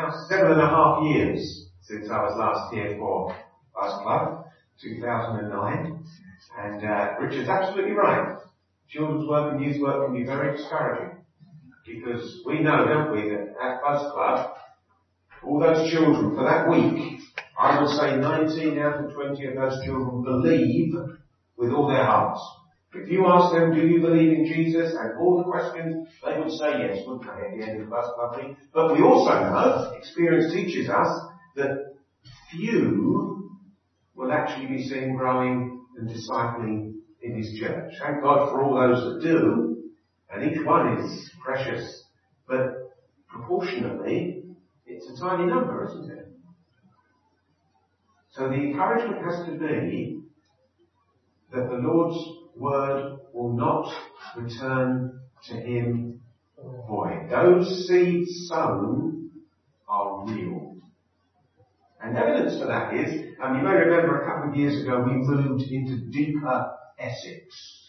now 7.5 years since I was last here for Buzz Club, 2009. And Richard's absolutely right. Children's work and youth work can be very discouraging. Because we know, don't we, that at Buzz Club, all those children for that week, I would say 19 out of 20 of those children believe with all their hearts. If you ask them, do you believe in Jesus, and all the questions, they would say yes, wouldn't they, at the end of the Buzz Club week? But we also know, experience teaches us, that few will actually be seen growing and discipling in his church. Thank God for all those that do, and each one is precious. But proportionately, it's a tiny number, isn't it? So the encouragement has to be that the Lord's word will not return to him void. Those seeds sown are real. And evidence for that is, you may remember a couple of years ago we moved into deeper Essex.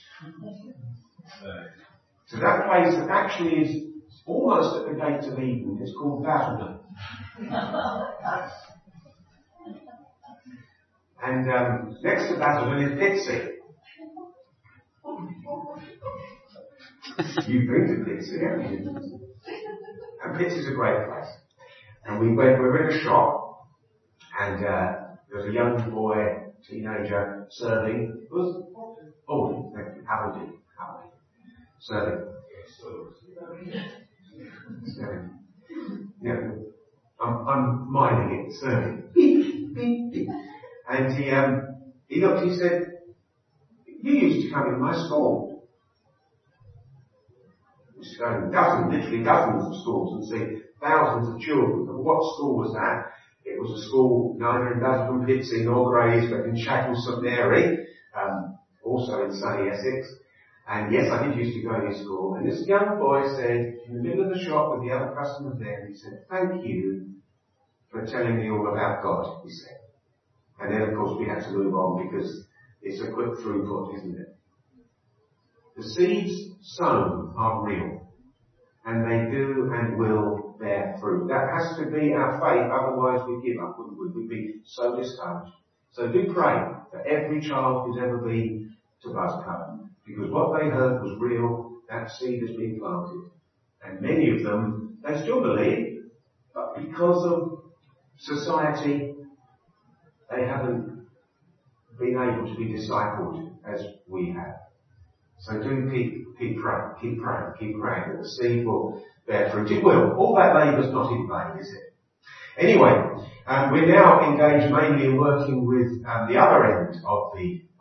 So that place that actually is almost at the gates of Eden. It's called Basildon. And next to Basildon is Pitsea. You've been to Pitsea, haven't you? And Pitsea's a great place. And we were in a shop, and there was a young boy, teenager, serving. It was Haverty. Serving. Yeah, I'm minding it, serving. Beep, beep, beep. And he looked, he said, you used to come in my school. We used to go in literally dozens of schools and see thousands of children. And what school was that? It was a school neither in Basildon, Pitsea nor Grays, but in Chapel St Mary, also in sunny Essex. And yes, I did used to go to school. And this young boy said, in the middle of the shop with the other customers there, he said, thank you for telling me all about God, he said. And then, of course, we had to move on because it's a quick throughput, isn't it? The seeds sown are real. And they do and will bear fruit. That has to be our faith, otherwise we'd give up, wouldn't we? We'd be so discouraged. So do pray for every child who's ever been to Buzz Club. Because what they heard was real, that seed has been planted. And many of them, they still believe, but because of society, they haven't been able to be discipled as we have. So do keep praying that the seed will bear fruit. It will. All that labour's not in vain, is it? Anyway, we're now engaged mainly in working with the other end of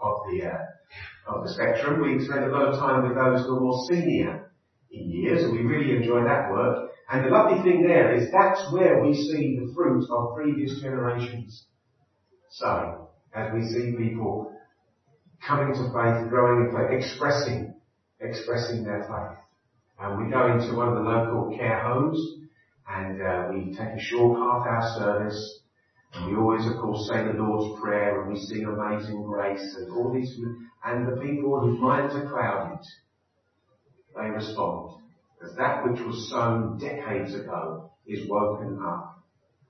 the spectrum. We spend a lot of time with those who are more senior in years, and we really enjoy that work. And the lovely thing there is that's where we see the fruit of previous generations sowing, as we see people coming to faith, growing in faith, expressing their faith. And we go into one of the local care homes, and we take a short half-hour service, and we always, of course, say the Lord's Prayer, and we sing Amazing Grace, and all these, and the people whose minds are clouded, they respond, as that which was sown decades ago is woken up.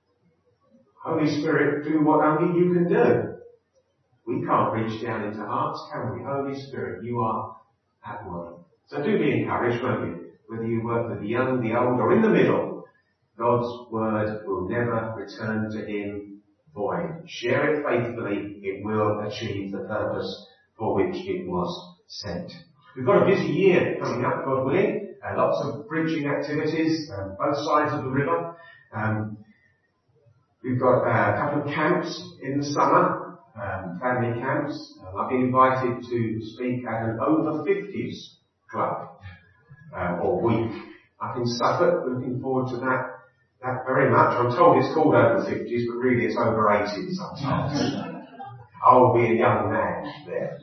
Holy Spirit, do what only you can do. We can't reach down into hearts, can we? Holy Spirit, you are at work. So do be encouraged, won't you? Whether you work with the young, the old, or in the middle, God's word will never return to him void. Share it faithfully, it will achieve the purpose for which it was sent. We've got a busy year coming up, God willing. Lots of preaching activities, both sides of the river. We've got a couple of camps in the summer, family camps. I've been invited to speak at an over 50s club, or week up in Suffolk. We're looking forward to that very much. I'm told it's called over 50s, but really it's over 80s sometimes. I will be a young man there.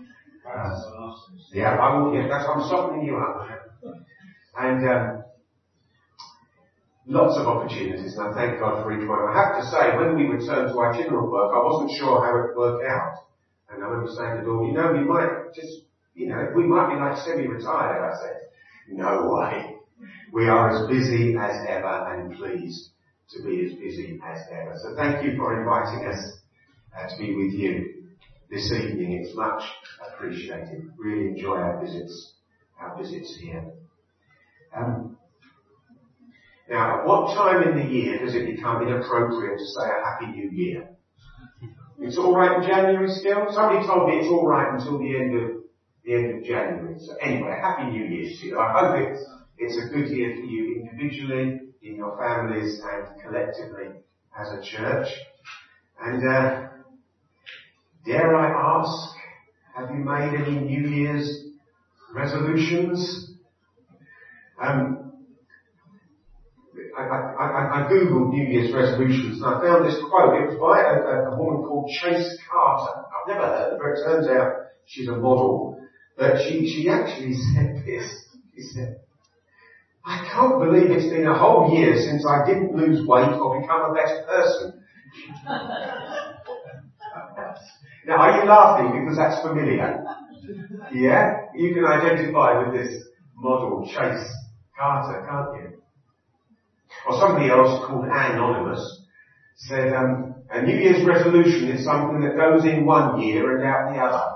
That's I'm softening you up. And lots of opportunities, and I thank God for each one. I have to say, when we returned to our general work, I wasn't sure how it would work out. And I remember saying to Dawn, we might just, we might be like semi-retired. I said, no way. We are as busy as ever and pleased to be as busy as ever. So thank you for inviting us to be with you this evening. It's much appreciated. Really enjoy our visits here. Now, at what time in the year does it become inappropriate to say a Happy New Year? It's all right in January still? Somebody told me it's all right until the end of January. So anyway, Happy New Year to you. I hope it's a good year for you individually, in your families, and collectively as a church. And dare I ask, have you made any New Year's resolutions? I googled New Year's resolutions and I found this quote. It was by a woman called Chase Carter. I've never heard of her. It turns out she's a model. But she actually said this. She said, I can't believe it's been a whole year since I didn't lose weight or become a better person. Now, are you laughing because that's familiar? Yeah? You can identify with this model, Chase Carter, can't you? Or somebody else called Anonymous said, a New Year's resolution is something that goes in one year and out the other.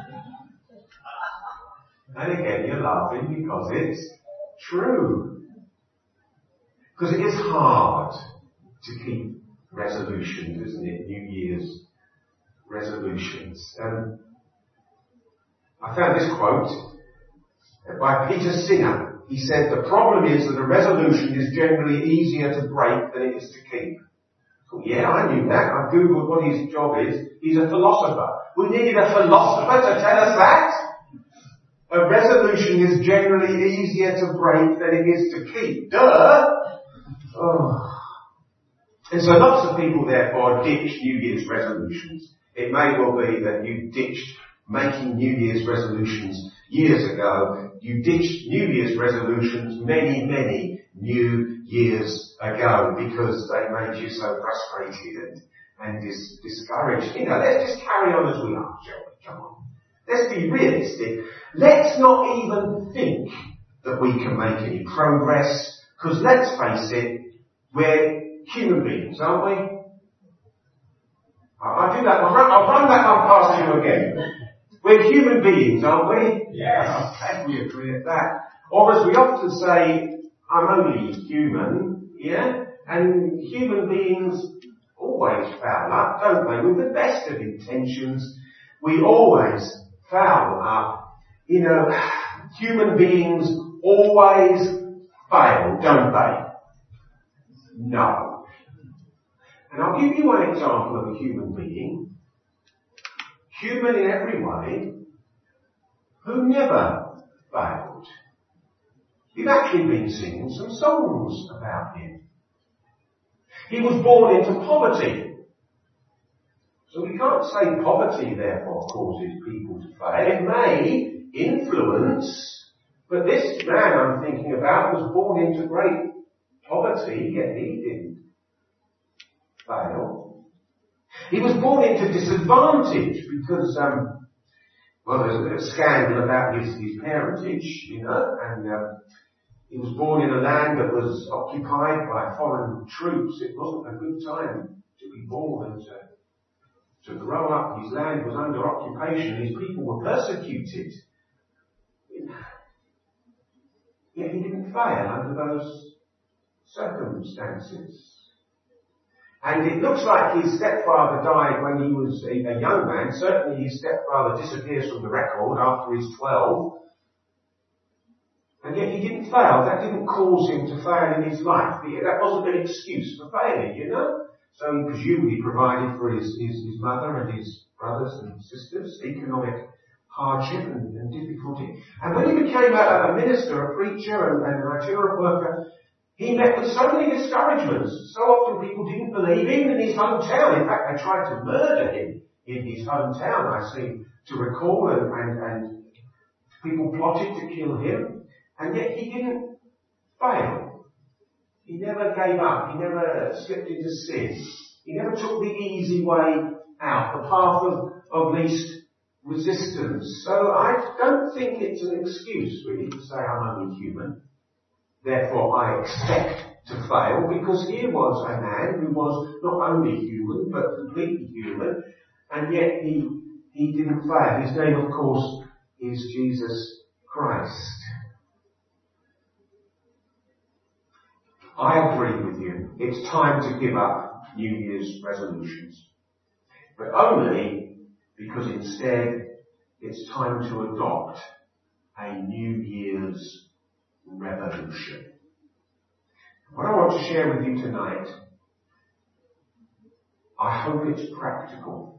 And again, you're laughing because it's true. Because it is hard to keep resolutions, isn't it? New Year's resolutions. I found this quote by Peter Singer. He said, the problem is that a resolution is generally easier to break than it is to keep. Well, yeah, I knew that. I googled what his job is. He's a philosopher. We needed a philosopher to tell us that. A resolution is generally easier to break than it is to keep. Duh! Oh. And so lots of people, therefore, ditch New Year's resolutions. It may well be that you ditched making New Year's resolutions years ago. You ditched New Year's resolutions many, many New Years ago because they made you so frustrated and discouraged. You know, let's just carry on as we are, shall we? Come on. Let's be realistic. Let's not even think that we can make any progress, because let's face it, we're human beings, aren't we? I'll do that. I'll run that one past you again. We're human beings, aren't we? Yes. Okay, we agree at that. Or as we often say, I'm only human, yeah? And human beings always foul up, don't they? With the best of intentions, we always foul up. You know, human beings always fail, don't they? No. And I'll give you one example of a human being, human in every way, who never failed. We've actually been singing some songs about him. He was born into poverty. So we can't say poverty therefore causes people to fail. It may influence, but this man I'm thinking about was born into great poverty, yet he didn't fail. He was born into disadvantage because, there's a bit of scandal about his parentage, you know, and he was born in a land that was occupied by foreign troops. It wasn't a good time to be born and to grow up. His land was under occupation. His people were persecuted. Yet he didn't fail under those circumstances. And it looks like his stepfather died when he was a young man. Certainly his stepfather disappears from the record after he's 12. And yet he didn't fail. That didn't cause him to fail in his life. That wasn't an excuse for failing, you know. So he presumably provided for his mother and his brothers and sisters, economic hardship and difficulty. And when he became a minister, a preacher and an itinerant worker, he met with so many discouragements. So often people didn't believe, even in his hometown. In fact, they tried to murder him in his hometown, I seem to recall, and people plotted to kill him. And yet he didn't fail. He never gave up. He never slipped into sin. He never took the easy way out, the path of least resistance. So I don't think it's an excuse, really, to say I'm only human. Therefore, I expect to fail, because here was a man who was not only human, but completely human, and yet he didn't fail. His name, of course, is Jesus Christ. I agree with you. It's time to give up New Year's resolutions. But only because instead it's time to adopt a New Year's revolution. What I want to share with you tonight, I hope it's practical.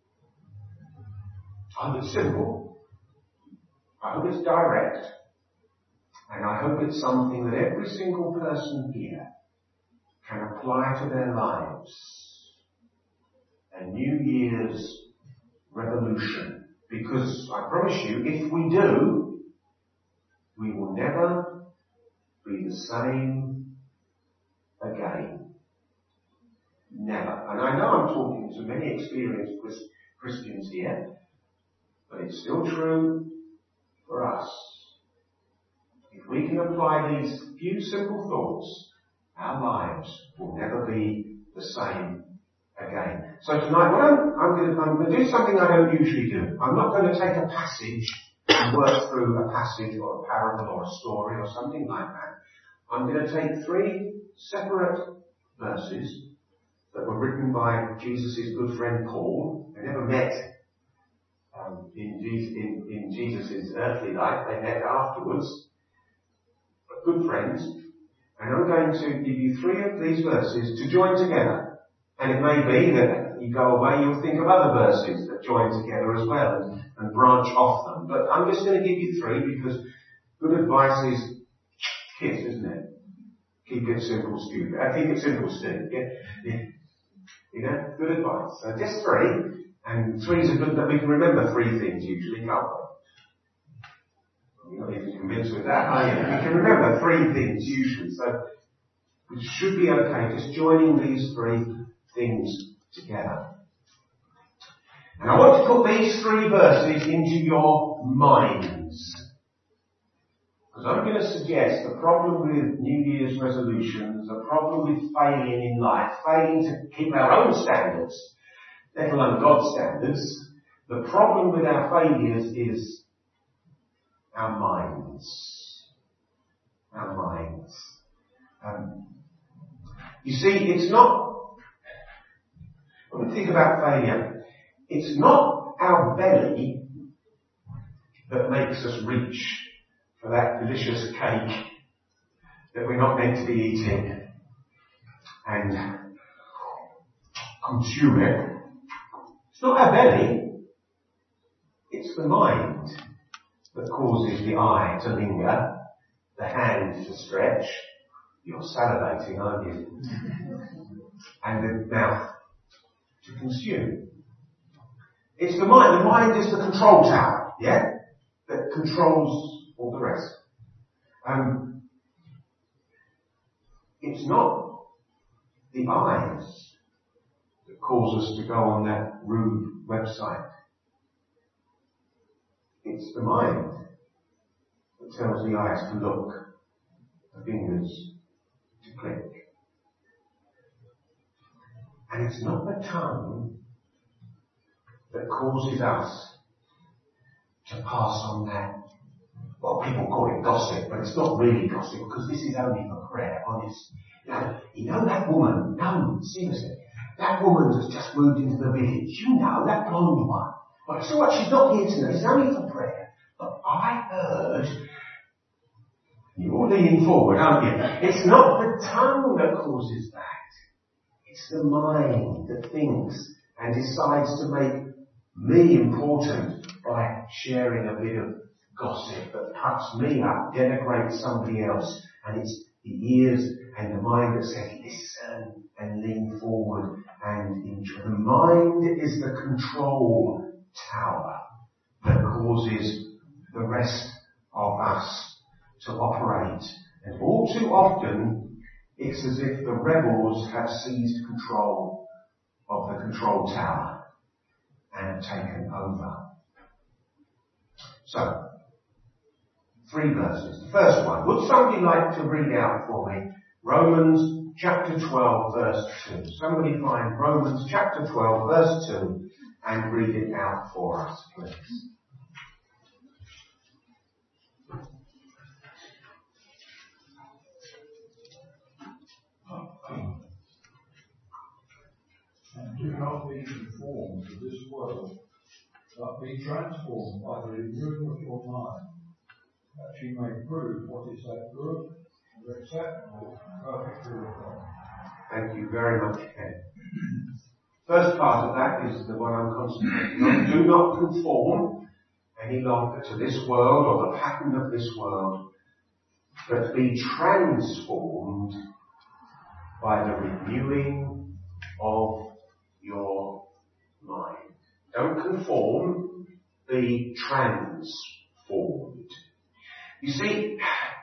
I hope it's simple. I hope it's direct. And I hope it's something that every single person here can apply to their lives. A New Year's revolution. Because I promise you, if we do, we will never be the same again. Never. And I know I'm talking to many experienced Christians here, but it's still true for us. If we can apply these few simple thoughts, our lives will never be the same again. So tonight, I'm going to do something I don't usually do. I'm not going to take a passage and work through a passage or a parable or a story or something like that. I'm going to take 3 separate verses that were written by Jesus' good friend Paul. They never met in Jesus' earthly life. They met afterwards. But good friends. And I'm going to give you 3 of these verses to join together. And it may be that you go away, you'll think of other verses that join together as well and branch off them. But I'm just going to give you 3 because good advice is KISS, isn't it? Keep it simple, stupid. Keep it simple, Steve. Yeah. You know, good advice. So just 3, and 3's are good that we can remember 3 things usually, can't we? You're not even convinced with that, are you? We can remember 3 things usually, so it should be okay just joining these 3 things together. And I want to put these 3 verses into your minds. Because I'm going to suggest the problem with New Year's resolutions, the problem with failing in life, failing to keep our own standards, let alone God's standards, the problem with our failures is our minds. Our minds. You see, it's not, when we think about failure, it's not our belly that makes us reach for that delicious cake that we're not meant to be eating and consume it. It's not our belly, it's the mind that causes the eye to linger, the hand to stretch. You're salivating, aren't you? And the mouth to consume. It's the mind. The mind is the control tower, yeah? That controls all the rest. It's not the eyes that cause us to go on that rude website. It's the mind that tells the eyes to look, the fingers to click. And it's not the tongue that causes us to pass on that, well, people call it gossip, but it's not really gossip because this is only for prayer, honest. You know that woman, no, seriously, that woman that's just moved into the village, you know, that blonde one. Well, so what, she's not here tonight, it's only for prayer. But I heard, you're leaning forward, aren't you? It's not the tongue that causes that. It's the mind that thinks and decides to make me important by sharing a bit of gossip that puffs me up, denigrates somebody else. And it's the ears and the mind that say, listen and lean forward and enjoy. The mind is the control tower that causes the rest of us to operate. And all too often, it's as if the rebels have seized control of the control tower and taken over. So, 3 verses. The first one. Would somebody like to read out for me Romans chapter 12 verse 2. Somebody find Romans chapter 12 verse 2 and read it out for us, please. And do not be conformed to this world, but be transformed by the renewing of your mind, that you may prove what is that good and acceptable and perfect will of God. Thank you very much, Ken. First part of that is the one I'm concentrating on. Do not conform any longer to this world or the pattern of this world, but be transformed by the renewing of your mind. Don't conform, be transformed. You see,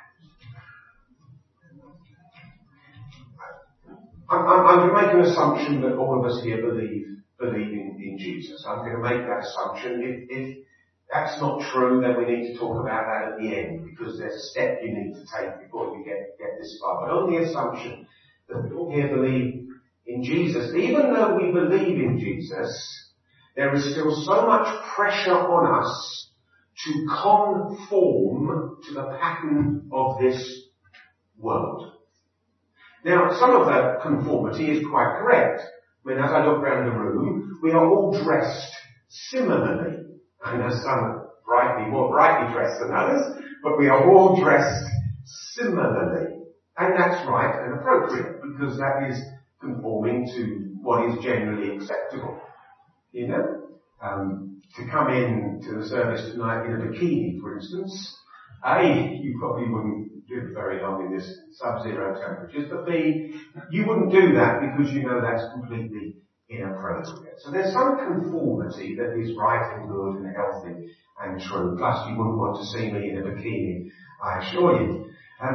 I'm going to make an assumption that all of us here believe in Jesus. I'm going to make that assumption. If that's not true, then we need to talk about that at the end, because there's a step you need to take before you get this far. But on the assumption that we all here believe in Jesus, even though we believe in Jesus, there is still so much pressure on us to conform to the pattern of this world. Now, some of that conformity is quite correct. I mean, as I look around the room, we are all dressed similarly. I know some are more brightly dressed than others, but we are all dressed similarly. And that's right and appropriate, because that is conforming to what is generally acceptable. You know? To come in to the service tonight in a bikini, for instance, A, you probably wouldn't live very long in this sub-zero temperatures, but B, you wouldn't do that because you know that's completely inappropriate. So there's some conformity that is right and good and healthy and true. Plus, you wouldn't want to see me in a bikini, I assure you.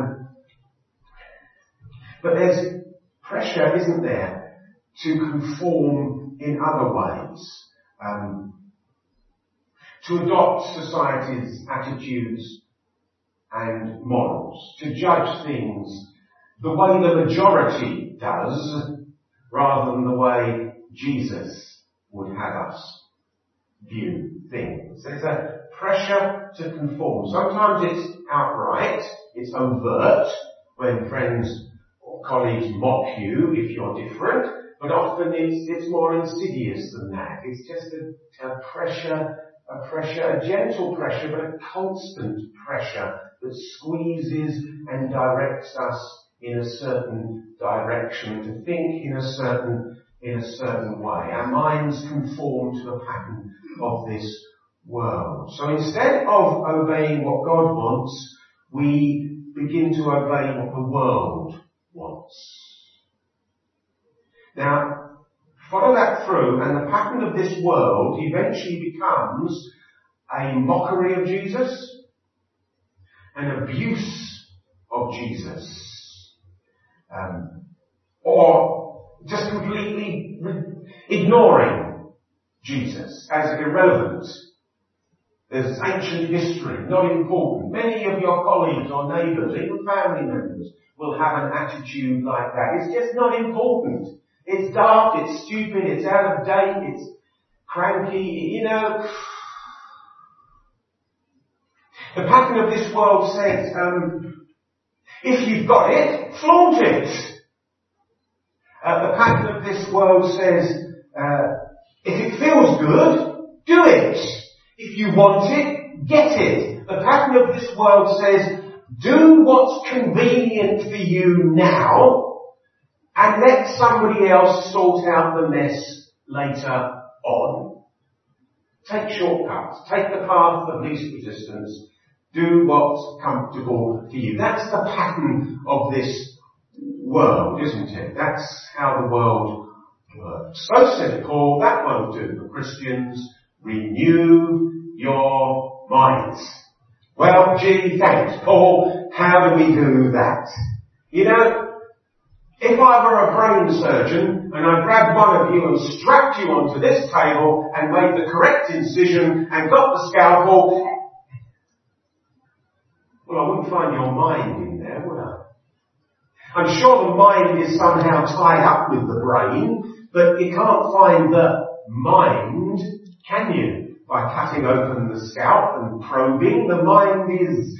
But there's pressure, isn't there, to conform in other ways. To adopt society's attitudes and morals, to judge things the way the majority does, rather than the way Jesus would have us view things. There's a pressure to conform. Sometimes it's outright, it's overt, when friends or colleagues mock you if you're different, but often it's more insidious than that. It's just a pressure, a gentle pressure, but a constant pressure that squeezes and directs us in a certain direction, to think in a certain way. Our minds conform to the pattern of this world. So instead of obeying what God wants, we begin to obey what the world wants. Now, follow that through, and the pattern of this world eventually becomes a mockery of Jesus, an abuse of Jesus, or just completely ignoring Jesus as irrelevant. There's ancient history, not important. Many of your colleagues or neighbours, even family members, will have an attitude like that. It's just not important. It's daft, it's stupid, it's out of date, it's cranky, you know. The pattern of this world says, if you've got it, flaunt it. The pattern of this world says, if it feels good, do it. If you want it, get it. The pattern of this world says, do what's convenient for you now, and let somebody else sort out the mess later on. Take shortcuts. Take the path of least resistance. Do what's comfortable for you. That's the pattern of this world, isn't it? That's how the world works. So said Paul, that won't do for Christians. Renew your minds. Well, gee, thanks, Paul. How do we do that? You know, if I were a brain surgeon and I grabbed one of you and strapped you onto this table and made the correct incision and got the scalpel, well, I wouldn't find your mind in there, would I? I'm sure the mind is somehow tied up with the brain, but you can't find the mind, can you? By cutting open the scalp and probing, the mind is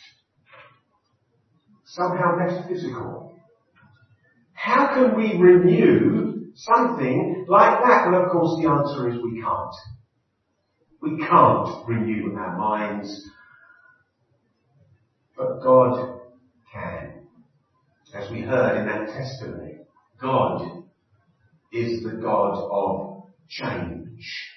somehow metaphysical. How can we renew something like that? Well, of course, the answer is we can't. We can't renew our minds, but God can. As we heard in that testimony, God is the God of change.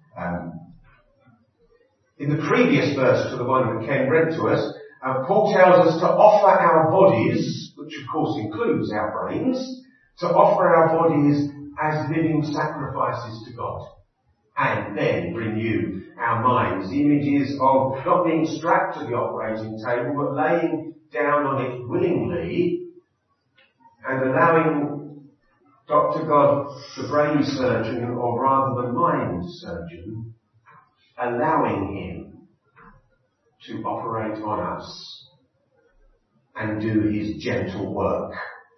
In the previous verse to the one that Ken read to us, Paul tells us to offer our bodies, which of course includes our brains, to offer our bodies as living sacrifices to God. And then renew our minds. The image is of not being strapped to the operating table, but laying down on it willingly and allowing Dr. God, the brain surgeon, or rather the mind surgeon, allowing him to operate on us and do his gentle work.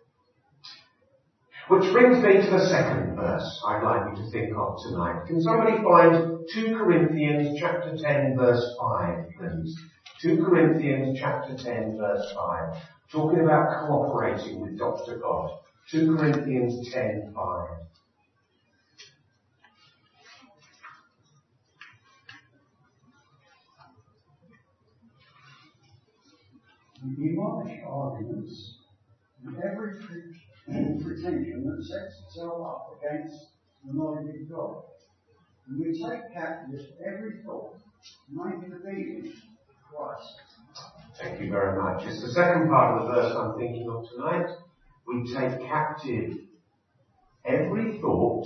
Which brings me to the second verse I'd like you to think of tonight. Can somebody find 2 Corinthians chapter 10 verse 5, please? 2 Corinthians chapter 10 verse 5. Talking about cooperating with Dr. God. 2 Corinthians 10, 5. We demolish arguments and every pretension that sets itself up against the knowledge of God. And we take captive every thought, make it obedient to Christ. Thank you very much. It's the second part of the verse I'm thinking of tonight. We take captive every thought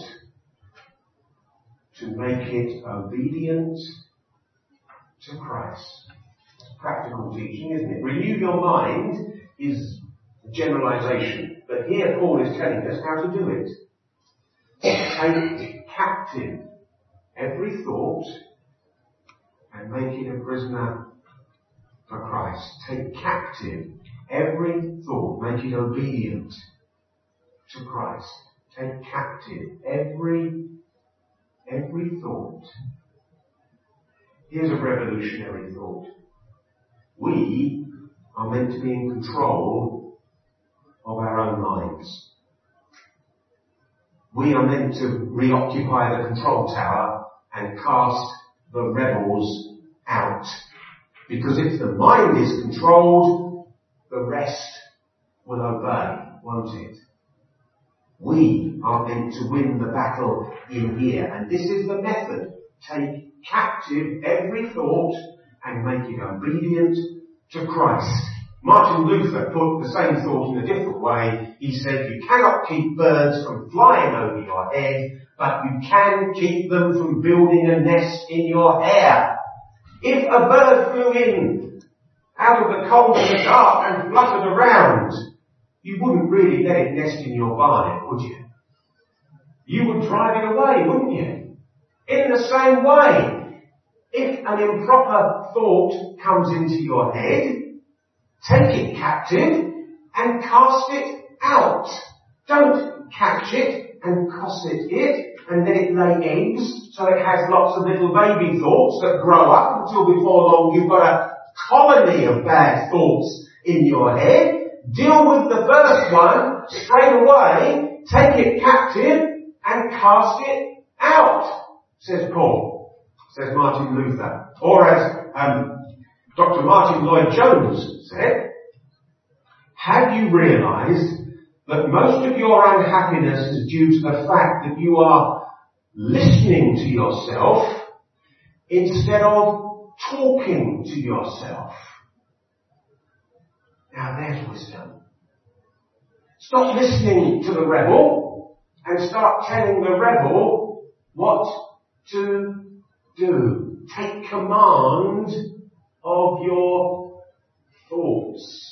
to make it obedient to Christ. It's practical teaching, isn't it? Renew your mind is a generalization, but here Paul is telling us how to do it. Take captive every thought and make it a prisoner for Christ. Take captive every thought, make it obedient to Christ. Take captive every thought. Here's a revolutionary thought. We are meant to be in control of our own minds. We are meant to reoccupy the control tower and cast the rebels out. Because if the mind is controlled, the rest will obey, won't it? We are meant to win the battle in here. And this is the method. Take captive every thought and make it obedient to Christ. Martin Luther put the same thought in a different way. He said, you cannot keep birds from flying over your head, but you can keep them from building a nest in your hair. If a bird flew in out of the cold and the dark and fluttered around, you wouldn't really let it nest in your barnet, would you? You would drive it away, wouldn't you? In the same way, if an improper thought comes into your head, take it captive and cast it out. Don't catch it and cosset it and let it lay eggs so it has lots of little baby thoughts that grow up until before long you've got a colony of bad thoughts in your head. Deal with the first one straight away, take it captive and cast it out, says Paul, says Martin Luther. Or as Dr. Martin Lloyd-Jones said, have you realized that most of your unhappiness is due to the fact that you are listening to yourself instead of talking to yourself? Now there's wisdom. Stop listening to the rebel and start telling the rebel what to do. Take command of your thoughts.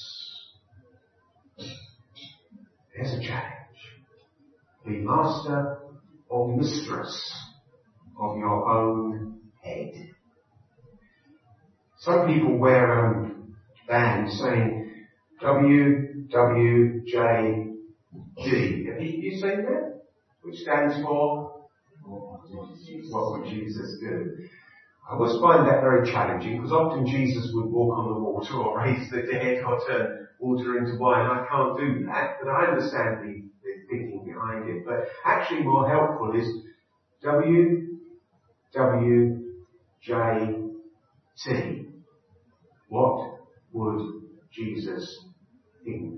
There's a challenge. Be master or mistress of your own head. Some people wear bands saying, WWJD. Have you seen that? Which stands for what would Jesus do? I always find that very challenging because often Jesus would walk on the water or raise the dead or turn water into wine. I can't do that, but I understand the thinking behind it. But actually more helpful is WWJT. What would Jesus think?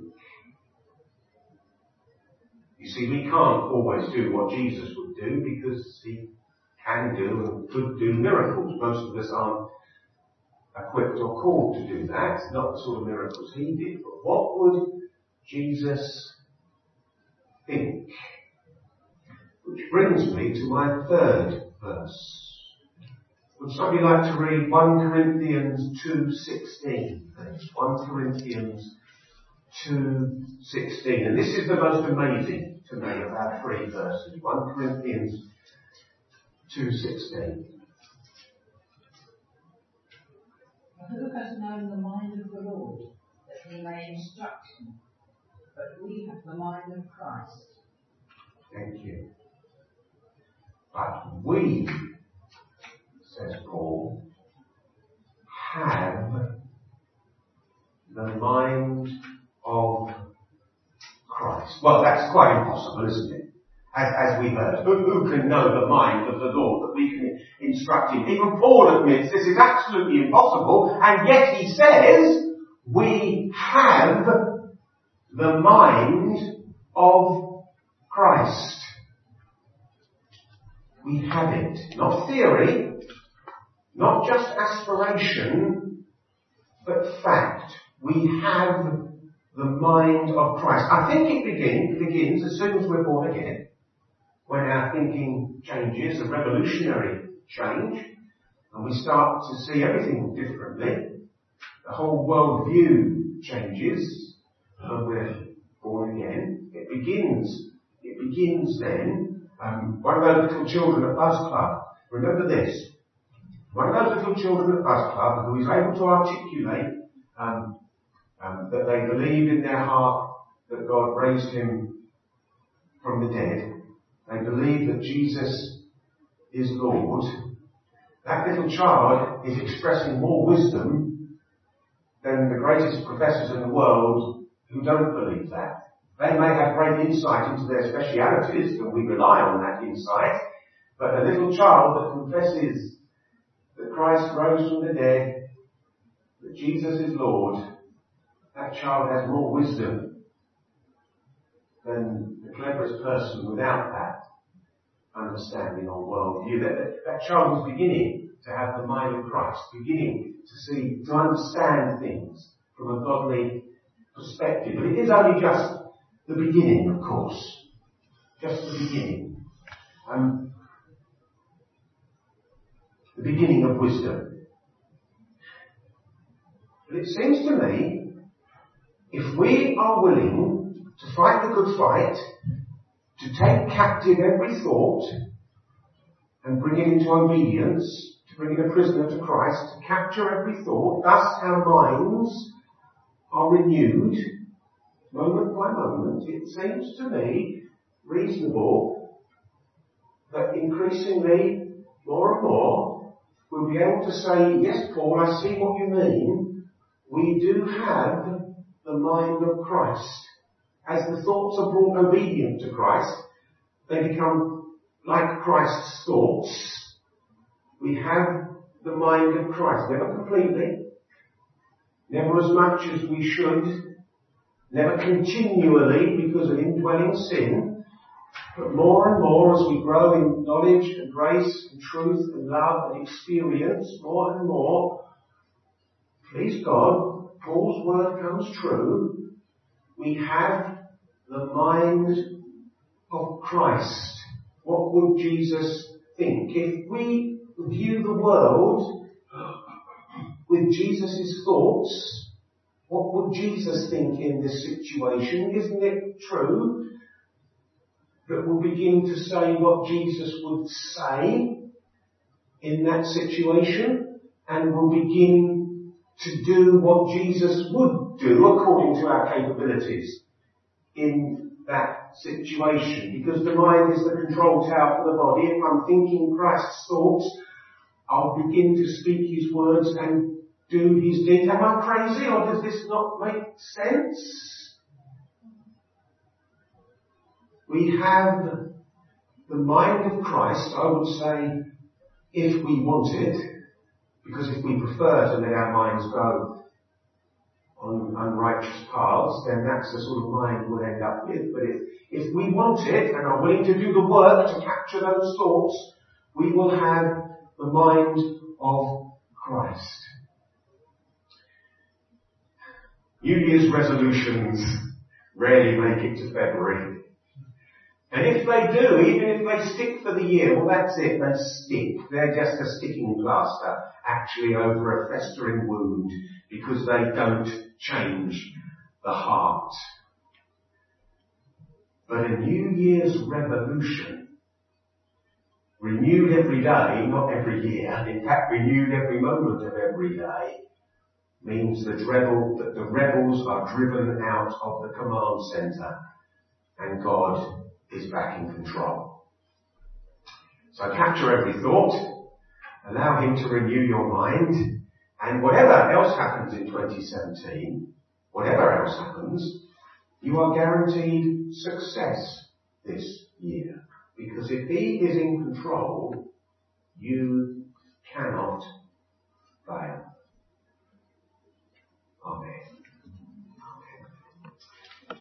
You see, we can't always do what Jesus would do because he can do and could do miracles. Most of us aren't equipped or called to do that. Not the sort of miracles he did. But what would Jesus think? Which brings me to my third verse. Would somebody like to read 1 Corinthians 2:16? 1 Corinthians 2:16. And this is the most amazing to me of our three verses. 1 Corinthians 2:16. Who has known the mind of the Lord, that he may instruct him? But we have the mind of Christ. Thank you. But we, says Paul, have the mind of Christ. Well, that's quite impossible, isn't it? As we heard. Who can know the mind of the Lord that we can instruct him? Even Paul admits this is absolutely impossible, and yet he says, we have the mind of Christ. We have it. Not theory, not just aspiration, but fact. We have the mind of Christ. I think it begins as soon as we're born again, when our thinking changes, a revolutionary change, and we start to see everything differently. The whole world view changes when we're born again. It begins then. One of those little children at Buzz Club, remember this. One of those little children at Buzz Club who is able to articulate that they believe in their heart that God raised him from the dead. They believe that Jesus is Lord. That little child is expressing more wisdom than the greatest professors in the world who don't believe that. They may have great insight into their specialities, and we rely on that insight, but a little child that confesses that Christ rose from the dead, that Jesus is Lord, that child has more wisdom than the cleverest person without that understanding or worldview. That child is beginning to have the mind of Christ, beginning to understand things from a godly perspective. But it is only just the beginning, of course. Just the beginning. The beginning of wisdom. But it seems to me, if we are willing to fight the good fight, to take captive every thought and bring it into obedience, to bring it a prisoner to Christ, to capture every thought, thus our minds are renewed moment by moment, it seems to me reasonable that increasingly, more and more, we'll be able to say, yes, Paul, I see what you mean. We do have the mind of Christ. As the thoughts are brought obedient to Christ, they become like Christ's thoughts. We have the mind of Christ. Never completely, never as much as we should, never continually because of indwelling sin, but more and more as we grow in knowledge and grace and truth and love and experience, more and more, please God, Paul's word comes true. We have the mind of Christ. What would Jesus think? If we view the world with Jesus' thoughts, what would Jesus think in this situation? Isn't it true that we'll begin to say what Jesus would say in that situation, and we'll begin to do what Jesus would do according to our capabilities in that situation, because the mind is the control tower for the body. If I'm thinking Christ's thoughts, I'll begin to speak his words and do his deeds. Am I crazy, or does this not make sense? We have the mind of Christ, I would say, if we want it, because if we prefer to let our minds go on unrighteous paths, then that's the sort of mind we'll end up with. But if we want it and are willing to do the work to capture those thoughts, we will have the mind of Christ. New Year's resolutions rarely make it to February. And if they do, even if they stick for the year, well, that's it, they stick. They're just a sticking plaster, actually over a festering wound, because they don't change the heart. But a New Year's revolution, renewed every day, not every year, in fact renewed every moment of every day, means that the rebels are driven out of the command centre and God is back in control. So capture every thought, allow him to renew your mind, and whatever else happens in 2017, whatever else happens, you are guaranteed success this year. Because if he is in control, you cannot fail.